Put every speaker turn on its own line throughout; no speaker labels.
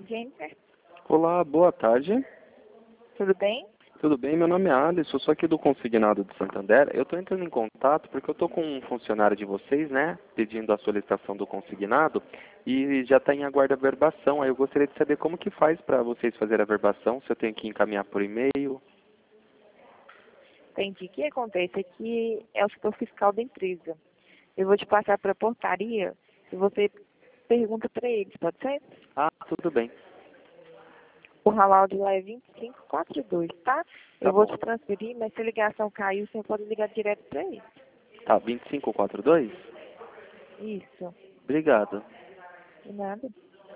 Jennifer,
Olá, boa tarde.
tudo bem?
Tudo bem? Meu nome é Alisson, eu sou aqui do Consignado de Santander. Eu estou entrando em contato porque eu estou com um funcionário de vocês, né, pedindo a solicitação do consignado e já está em aguardo a verbação. Aí eu gostaria de saber como que faz para vocês fazerem a verbação, se eu tenho que encaminhar por e-mail.
Entendi. O que acontece aqui é o setor fiscal da empresa. Eu vou te passar para a portaria e você pergunta para eles, pode ser?
Ah, tudo bem.
O ramal de lá é 2542, tá?
Tá
Eu vou
bom.
te transferir, mas se a ligação caiu, você pode ligar direto para eles.
Tá, 2542?
Isso.
Obrigado.
De nada.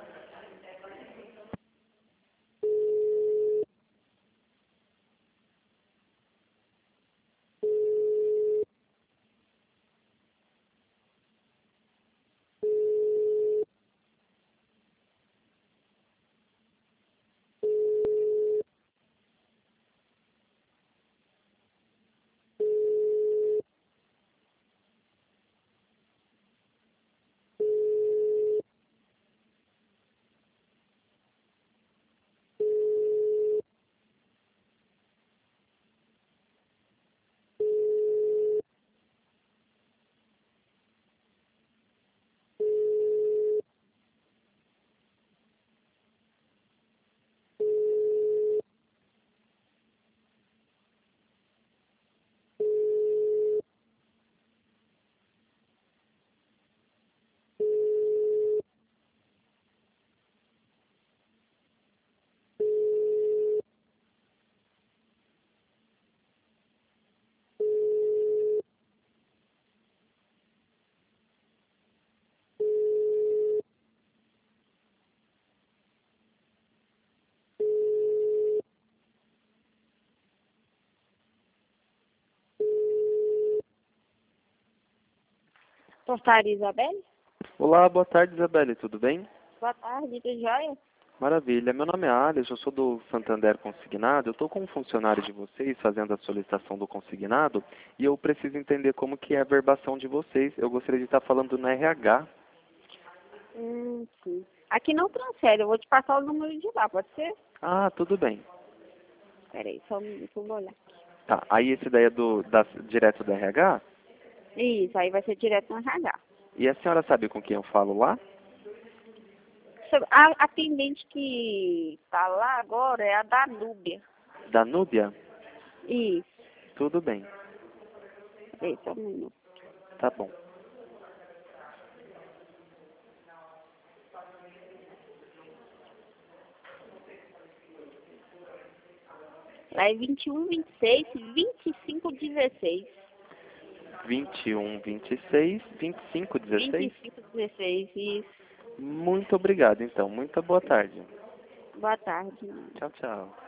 Portaria Isabelle?
Olá, boa tarde, Isabelle, tudo bem?
Boa tarde, tudo jóia?
Maravilha. Meu nome é Alisson, eu sou do Santander Consignado. Eu estou com um funcionário de vocês fazendo a solicitação do consignado e eu preciso entender como que é a verbação de vocês. Eu gostaria de estar falando no RH.
Sim. Aqui não transfere, eu vou te passar o número de lá, pode ser?
Ah, tudo bem.
Peraí, só um minuto, eu vou olhar.
Tá, aí esse daí é direto do RH?
Isso, aí vai ser direto no RH.
E a senhora sabe com quem eu falo lá?
A atendente que está lá agora é a Danúbia.
Danúbia?
Isso.
Tudo bem.
Peraí, só um minuto.
Tá bom.
Lá é 21, 26, 25, 16.
21, 26, 25, 16?
25, 16, isso.
Muito obrigado, então. Muito boa tarde.
Boa tarde.
Tchau, tchau.